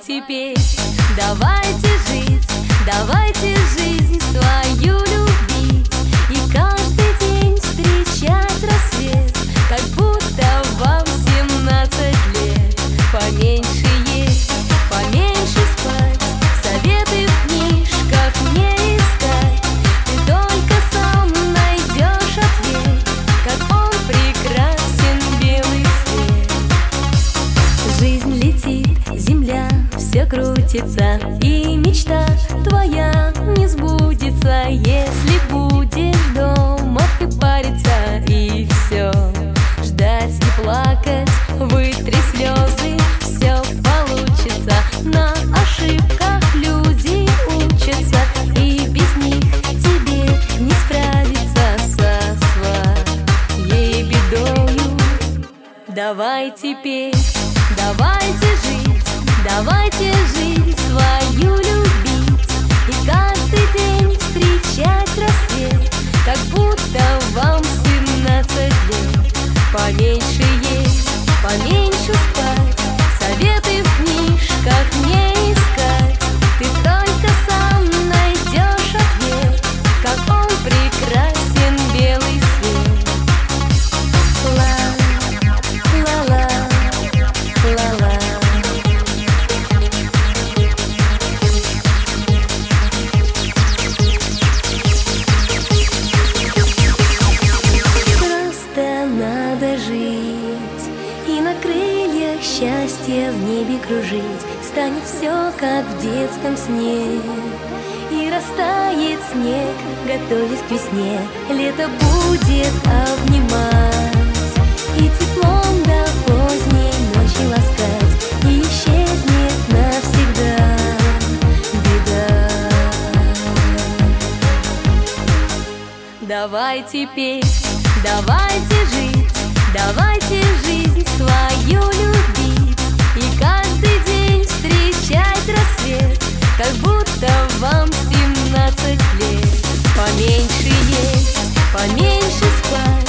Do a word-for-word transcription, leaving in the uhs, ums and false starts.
Давайте петь, давайте жить, давайте жизнь свою любить и каждый день встречать рассвет, как будто вам семнадцать лет. Поменьше есть, поменьше спать, советы в книжках не искать. Ты только сам найдешь ответ, как он прекрасен, белый свет. Жизнь летит, земля все крутится, и мечта твоя не сбудется, если будешь дома ты париться и все ждать и плакать, вытри слезы, все получится. На ошибках люди учатся, и без них тебе не справиться со своей бедою. Давайте петь, давайте жить, давайте жизнь свою любить и каждый день встречать рассвет, как будто вам семнадцать лет. Поменьше есть, поменьше спать, советы в книжках не искать. Ты только сам найдешь ответ, как он прекрасен, белый свет. Ла-ла-ла, ла-ла. Надо жить и на крыльях счастья в небе кружить. Станет все, как в детском сне, и растает снег, готовясь к весне. Лето будет обнимать и теплом до поздней ночи ласкать, и исчезнет навсегда беда. Давайте петь, давайте жить, давайте жизнь свою любить и каждый день встречать рассвет, как будто вам семнадцать лет. Поменьше есть, поменьше спать,